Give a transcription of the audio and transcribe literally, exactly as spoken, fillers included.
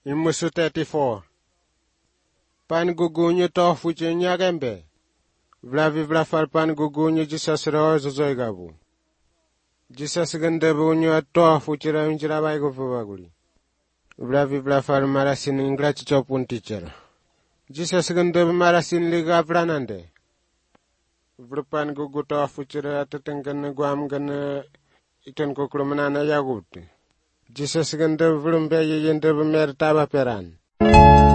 Imusu thirty-four. Pan gugunyo to fuche nyagembe. Vlavi vlafal pan gugunyo Jesus ro zozoigabu. Jesus gendebu nyo to fuche ra injira bai gufubaguli. Vlavi vlafal marasin ingrachi chopun teacher. Jesus gendebu marasin liga vlanande. Vlupan gugu to fuche ra tetengan guam gan iten kukrumana yagut. Jesus gendebu vlumbe yendebu mer taba peran.